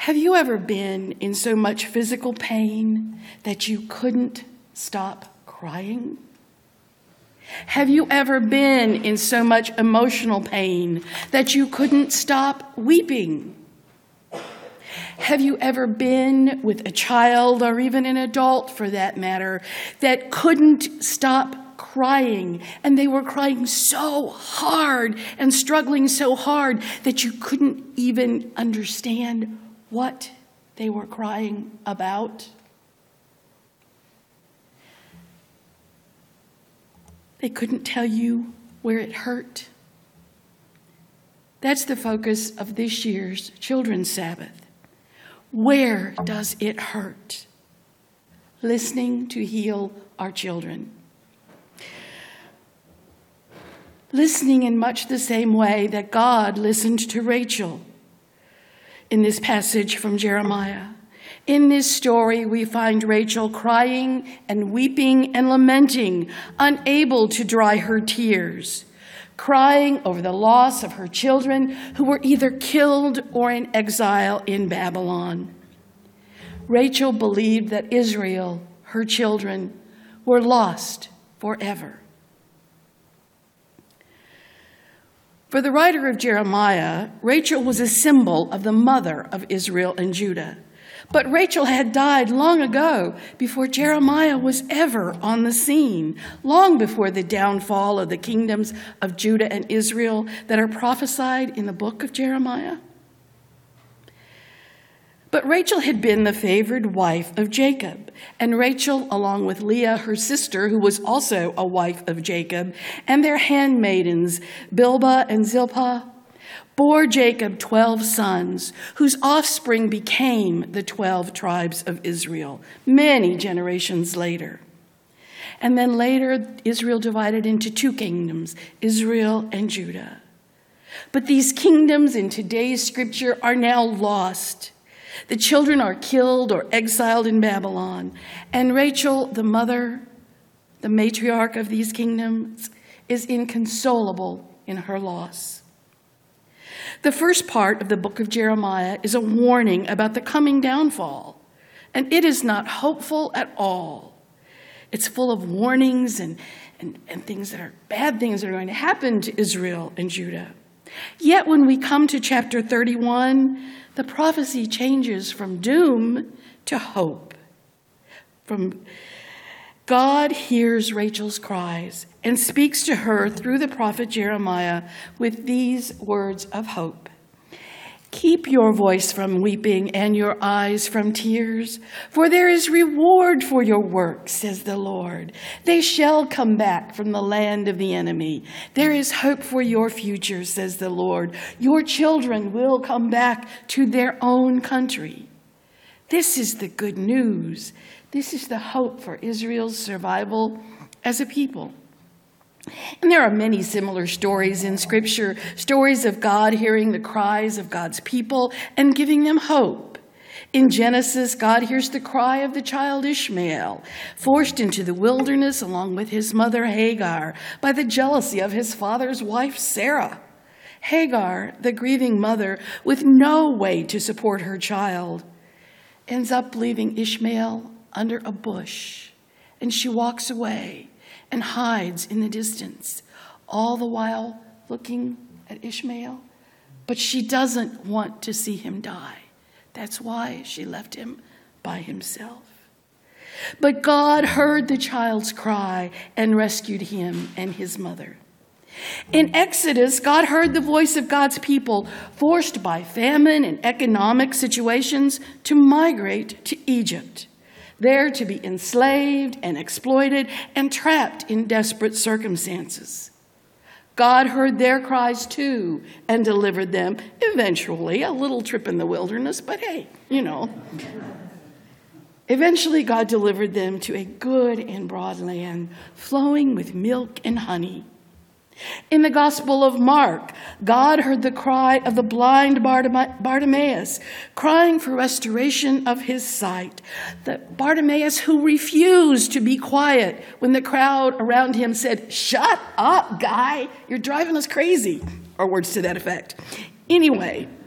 Have you ever been in so much physical pain that you couldn't stop crying? Have you ever been in so much emotional pain that you couldn't stop weeping? Have you ever been with a child, or even an adult for that matter, that couldn't stop crying, and they were crying so hard and struggling so hard that you couldn't even understand what they were crying about? They couldn't tell you where it hurt. That's the focus of this year's Children's Sabbath. Where does it hurt? Listening to heal our children. Listening in much the same way that God listened to Rachel in this passage from Jeremiah. In this story, we find Rachel crying and weeping and lamenting, unable to dry her tears, crying over the loss of her children who were either killed or in exile in Babylon. Rachel believed that Israel, her children, were lost forever. For the writer of Jeremiah, Rachel was a symbol of the mother of Israel and Judah. But Rachel had died long ago, before Jeremiah was ever on the scene, long before the downfall of the kingdoms of Judah and Israel that are prophesied in the book of Jeremiah. But Rachel had been the favored wife of Jacob, and Rachel, along with Leah, her sister, who was also a wife of Jacob, and their handmaidens, Bilhah and Zilpah, bore Jacob 12 sons, whose offspring became the 12 tribes of Israel, many generations later. And then later, Israel divided into two kingdoms, Israel and Judah. But these kingdoms in today's scripture are now lost. The children are killed or exiled in Babylon. And Rachel, the mother, the matriarch of these kingdoms, is inconsolable in her loss. The first part of the book of Jeremiah is a warning about the coming downfall, and it is not hopeful at all. It's full of warnings and things that are bad things that are going to happen to Israel and Judah. Yet when we come to chapter 31, the prophecy changes from doom to hope. God hears Rachel's cries and speaks to her through the prophet Jeremiah with these words of hope. Keep your voice from weeping and your eyes from tears, for there is reward for your work, says the Lord. They shall come back from the land of the enemy. There is hope for your future, says the Lord. Your children will come back to their own country. This is the good news. This is the hope for Israel's survival as a people. And there are many similar stories in Scripture, stories of God hearing the cries of God's people and giving them hope. In Genesis, God hears the cry of the child Ishmael, forced into the wilderness along with his mother Hagar by the jealousy of his father's wife Sarah. Hagar, the grieving mother, with no way to support her child, ends up leaving Ishmael under a bush, and she walks away and hides in the distance, all the while looking at Ishmael. But she doesn't want to see him die. That's why she left him by himself. But God heard the child's cry and rescued him and his mother. In Exodus, God heard the voice of God's people, forced by famine and economic situations to migrate to Egypt, there to be enslaved and exploited and trapped in desperate circumstances. God heard their cries too and delivered them, eventually, a little trip in the wilderness, but hey, Eventually, God delivered them to a good and broad land, flowing with milk and honey. In the Gospel of Mark, God heard the cry of the blind Bartimaeus, crying for restoration of his sight. The Bartimaeus who refused to be quiet when the crowd around him said, "Shut up, guy, you're driving us crazy," or words to that effect. Anyway,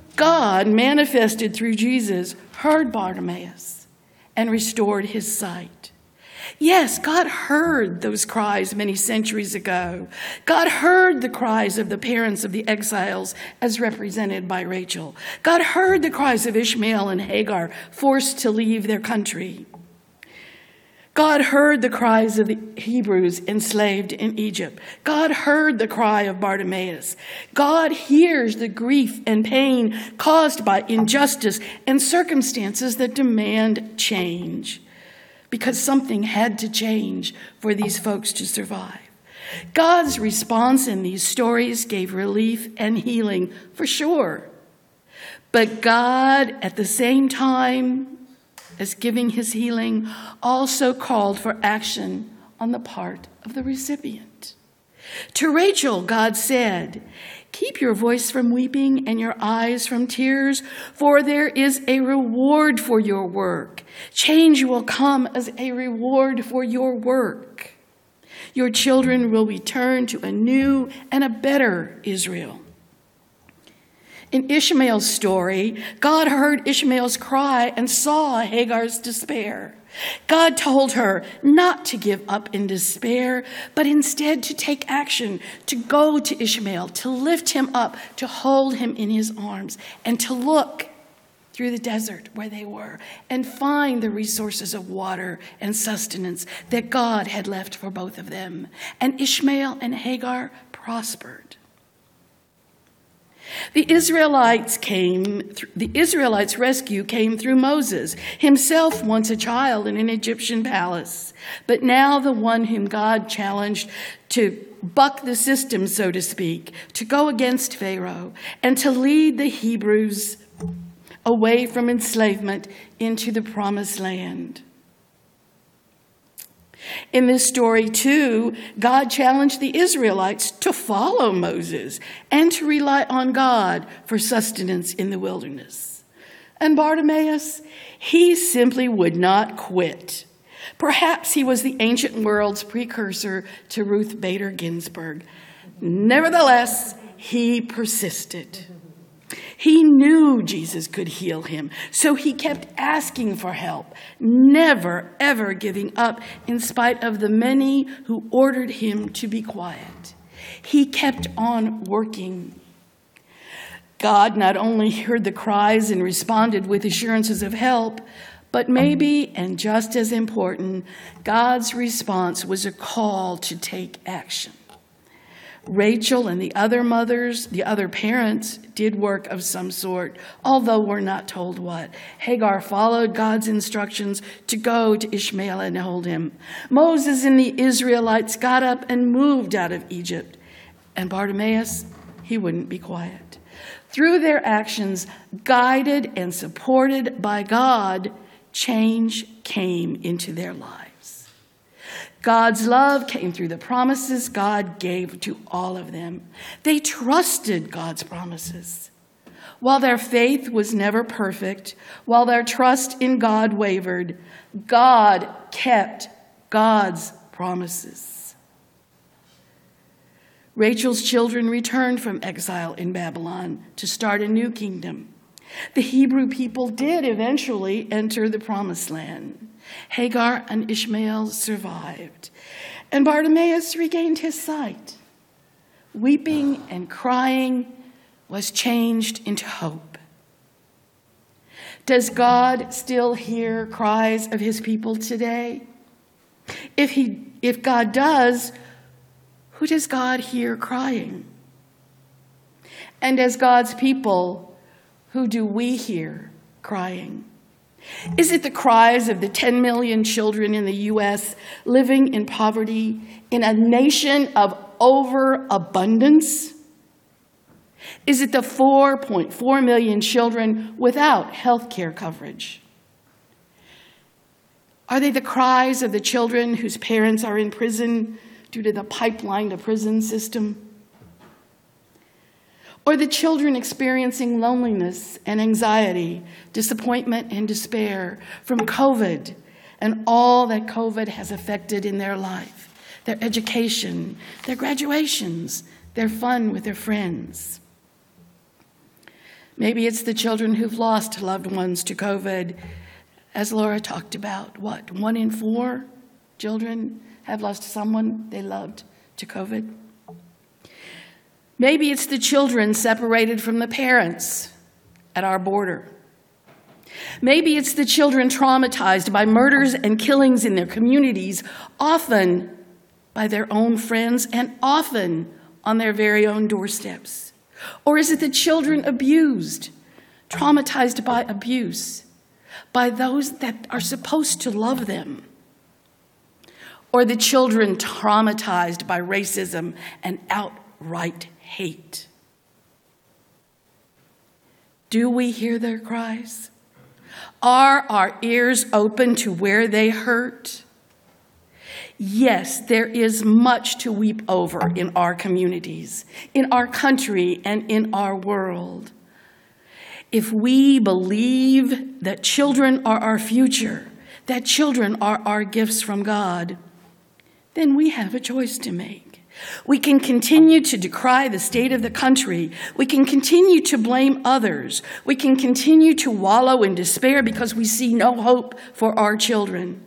God, manifested through Jesus, heard Bartimaeus and restored his sight. Yes, God heard those cries many centuries ago. God heard the cries of the parents of the exiles as represented by Rachel. God heard the cries of Ishmael and Hagar forced to leave their country. God heard the cries of the Hebrews enslaved in Egypt. God heard the cry of Bartimaeus. God hears the grief and pain caused by injustice and circumstances that demand change, because something had to change for these folks to survive. God's response in these stories gave relief and healing, for sure. But God, at the same time as giving his healing, also called for action on the part of the recipient. To Rachel, God said, "Keep your voice from weeping and your eyes from tears, for there is a reward for your work. Change will come as a reward for your work. Your children will return to a new and a better Israel." In Ishmael's story, God heard Ishmael's cry and saw Hagar's despair. God told her not to give up in despair, but instead to take action, to go to Ishmael, to lift him up, to hold him in his arms, and to look through the desert where they were and find the resources of water and sustenance that God had left for both of them. And Ishmael and Hagar prospered. The Israelites' rescue came through Moses, himself once a child in an Egyptian palace, but now the one whom God challenged to buck the system, so to speak, to go against Pharaoh and to lead the Hebrews away from enslavement into the promised land. In this story, too, God challenged the Israelites to follow Moses and to rely on God for sustenance in the wilderness. And Bartimaeus, he simply would not quit. Perhaps he was the ancient world's precursor to Ruth Bader Ginsburg. Nevertheless, he persisted. He knew Jesus could heal him, so he kept asking for help, never, ever giving up in spite of the many who ordered him to be quiet. He kept on working. God not only heard the cries and responded with assurances of help, but maybe, and just as important, God's response was a call to take action. Rachel and the other mothers, the other parents, did work of some sort, although we're not told what. Hagar followed God's instructions to go to Ishmael and hold him. Moses and the Israelites got up and moved out of Egypt. And Bartimaeus, he wouldn't be quiet. Through their actions, guided and supported by God, change came into their lives. God's love came through the promises God gave to all of them. They trusted God's promises. While their faith was never perfect, while their trust in God wavered, God kept God's promises. Rachel's children returned from exile in Babylon to start a new kingdom. The Hebrew people did eventually enter the promised land. Hagar and Ishmael survived, and Bartimaeus regained his sight. Weeping and crying was changed into hope. Does God still hear cries of his people today? If God does, who does God hear crying? And as God's people, who do we hear crying? Is it the cries of the 10 million children in the U.S. living in poverty in a nation of overabundance? Is it the 4.4 million children without health care coverage? Are they the cries of the children whose parents are in prison due to the pipeline to prison system? Or the children experiencing loneliness and anxiety, disappointment and despair from COVID and all that COVID has affected in their life, their education, their graduations, their fun with their friends? Maybe it's the children who've lost loved ones to COVID. As Laura talked about, 1 in 4 children have lost someone they loved to COVID. Maybe it's the children separated from the parents at our border. Maybe it's the children traumatized by murders and killings in their communities, often by their own friends and often on their very own doorsteps. Or is it the children abused, traumatized by abuse, by those that are supposed to love them? Or the children traumatized by racism and outright hate? Do we hear their cries? Are our ears open to where they hurt? Yes, there is much to weep over in our communities, in our country, and in our world. If we believe that children are our future, that children are our gifts from God, then we have a choice to make. We can continue to decry the state of the country. We can continue to blame others. We can continue to wallow in despair because we see no hope for our children.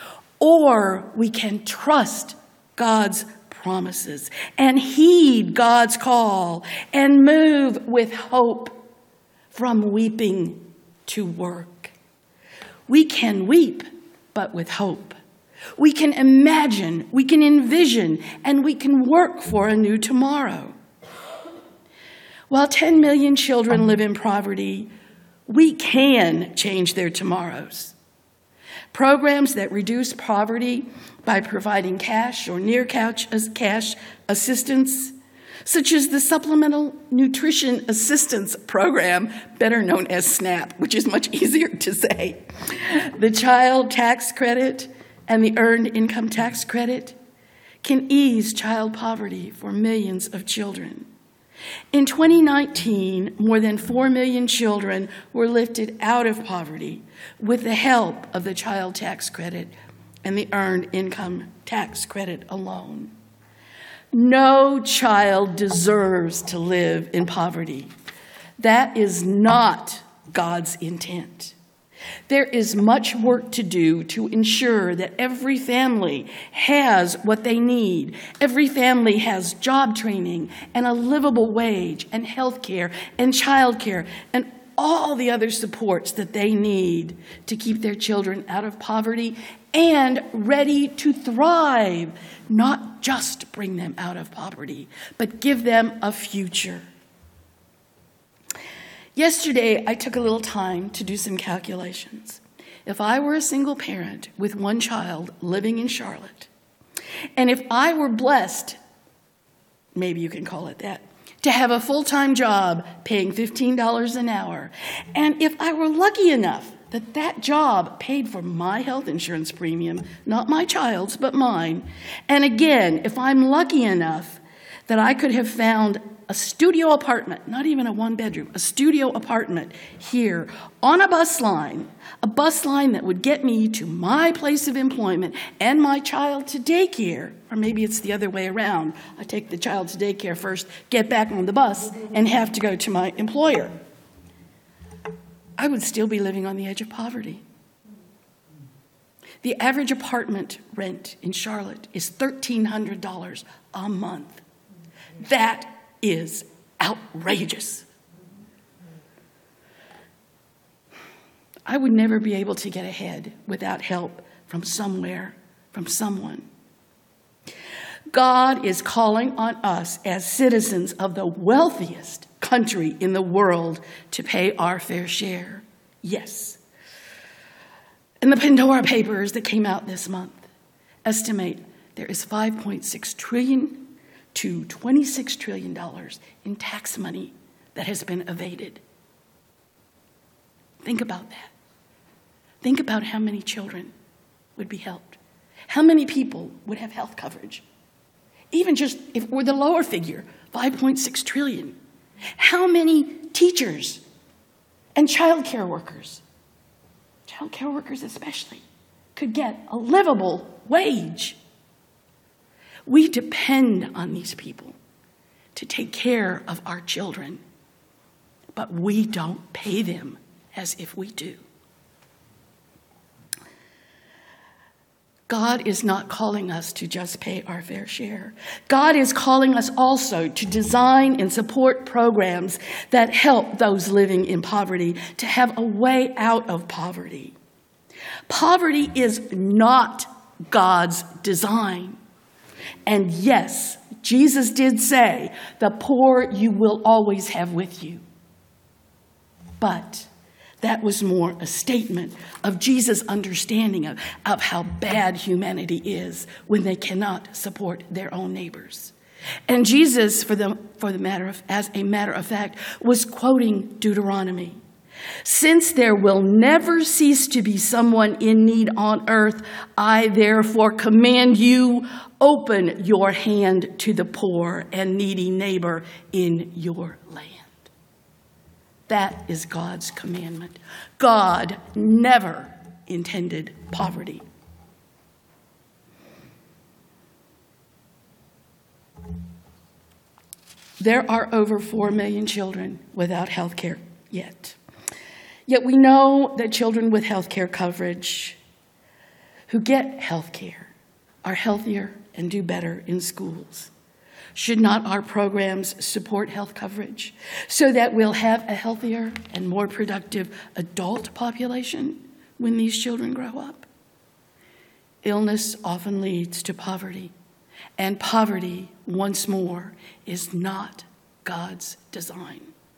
Or we can trust God's promises and heed God's call and move with hope from weeping to work. We can weep, but with hope. We can imagine, we can envision, and we can work for a new tomorrow. While 10 million children live in poverty, we can change their tomorrows. Programs that reduce poverty by providing cash or near cash assistance, such as the Supplemental Nutrition Assistance Program, better known as SNAP, which is much easier to say, the Child Tax Credit, and the Earned Income Tax Credit can ease child poverty for millions of children. In 2019, more than 4 million children were lifted out of poverty with the help of the Child Tax Credit and the Earned Income Tax Credit alone. No child deserves to live in poverty. That is not God's intent. There is much work to do to ensure that every family has what they need. Every family has job training and a livable wage and health care and child care and all the other supports that they need to keep their children out of poverty and ready to thrive, not just bring them out of poverty, but give them a future. Yesterday, I took a little time to do some calculations. If I were a single parent with 1 child living in Charlotte, and if I were blessed, maybe you can call it that, to have a full-time job paying $15 an hour, and if I were lucky enough that that job paid for my health insurance premium, not my child's, but mine, and again, if I'm lucky enough that I could have found a studio apartment, not even a 1-bedroom, a studio apartment here on a bus line that would get me to my place of employment and my child to daycare, or maybe it's the other way around. I take the child to daycare first, get back on the bus, and have to go to my employer. I would still be living on the edge of poverty. The average apartment rent in Charlotte is $1,300 a month. That is outrageous. I would never be able to get ahead without help from somewhere, from someone. God is calling on us as citizens of the wealthiest country in the world to pay our fair share. Yes. And the Pandora Papers that came out this month estimate there is $5.6 trillion to $26 trillion in tax money that has been evaded. Think about that. Think about how many children would be helped. How many people would have health coverage? Even just if we're the lower figure, 5.6 trillion. How many teachers and childcare workers especially, could get a livable wage? We depend on these people to take care of our children. but we don't pay them as if we do. God is not calling us to just pay our fair share. God is calling us also to design and support programs that help those living in poverty to have a way out of poverty. Poverty is not God's design. And yes, Jesus did say, the poor you will always have with you. But that was more a statement of Jesus' understanding of how bad humanity is when they cannot support their own neighbors. And Jesus, as a matter of fact, was quoting Deuteronomy. Since there will never cease to be someone in need on earth, I therefore command you, open your hand to the poor and needy neighbor in your land. That is God's commandment. God never intended poverty. There are over 4 million children without health care yet. Yet we know that children with health care coverage who get health care are healthier and do better in schools. Should not our programs support health coverage so that we'll have a healthier and more productive adult population when these children grow up? Illness often leads to poverty, and poverty, once more, is not God's design.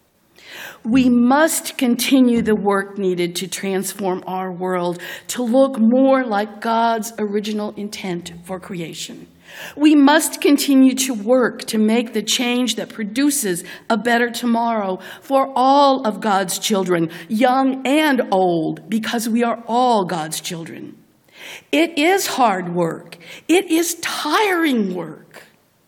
We must continue the work needed to transform our world to look more like God's original intent for creation. We must continue to work to make the change that produces a better tomorrow for all of God's children, young and old, because we are all God's children. It is hard work. It is tiring work.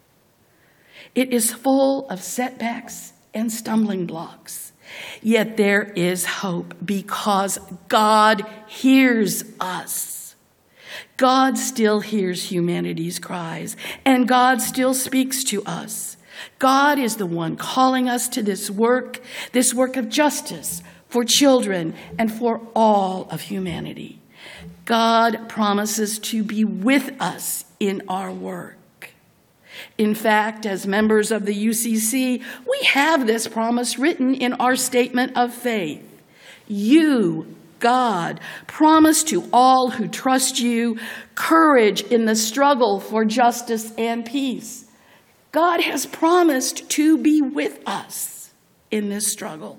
It is full of setbacks and stumbling blocks. Yet there is hope because God hears us. God still hears humanity's cries, and God still speaks to us. God is the one calling us to this work of justice for children and for all of humanity. God promises to be with us in our work. In fact, as members of the UCC, we have this promise written in our statement of faith. You, God, promise to all who trust you courage in the struggle for justice and peace. God has promised to be with us in this struggle.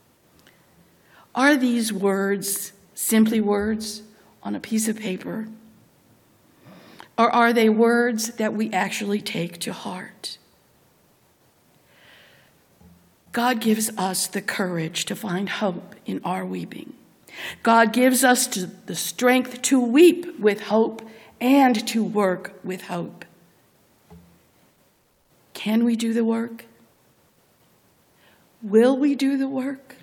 Are these words simply words on a piece of paper? Or are they words that we actually take to heart? God gives us the courage to find hope in our weeping. God gives us the strength to weep with hope and to work with hope. Can we do the work? Will we do the work?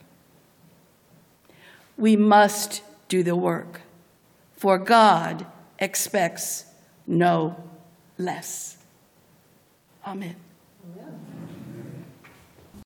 We must do the work, for God expects no less. Amen. Amen.